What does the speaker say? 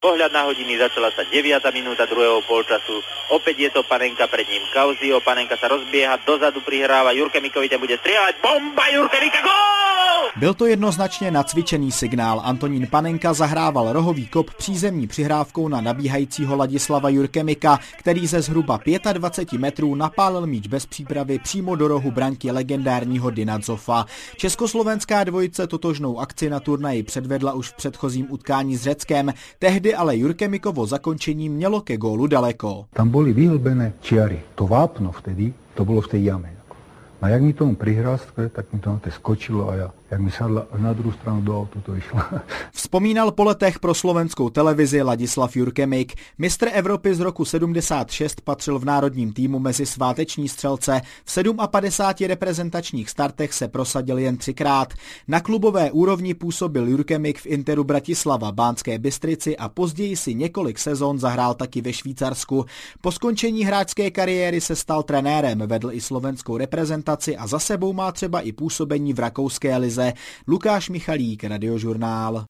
Pohľad na hodiny, začala sa 9. minúta druhého polčasu. Opäť je to Panenka, pred ním Kauzio. Panenka sa rozbieha, dozadu prihráva Jurkemikovi, ten bude strieľať. Bomba Jurkemika, gól! Byl to jednoznačně nacvičený signál. Antonín Panenka zahrával rohový kop přízemní přihrávkou na nabíhajícího Ladislava Jurkemika, který ze zhruba 25 metrů napálil míč bez přípravy přímo do rohu branky legendárního Dinadzova. Československá dvojice totožnou akci na turnaji předvedla už v předchozím utkání s Řeckem, tehdy ale Jurkemikovo zakončení mělo ke gólu daleko. Tam boli vyhlbené čiary. To vápno vtedy, to bolo v tej jame. A jak mi tomu prihral, tak mi to na to skočilo a jak mi sadla na druhou stranu do autu, to vyšlo. Vzpomínal po letech pro slovenskou televizi Ladislav Jurkemik. Mistr Evropy z roku 76 patřil v národním týmu mezi sváteční střelce. V 57 reprezentačních startech se prosadil jen 3krát. Na klubové úrovni působil Jurkemik v Interu Bratislava, Banské Bystrici a později si několik sezon zahrál taky ve Švýcarsku. Po skončení hráčské kariéry se stal trenérem, vedl i slovenskou reprezentaci a za sebou má třeba i působení v rakouské lize. Lukáš Michalík, Radiožurnál.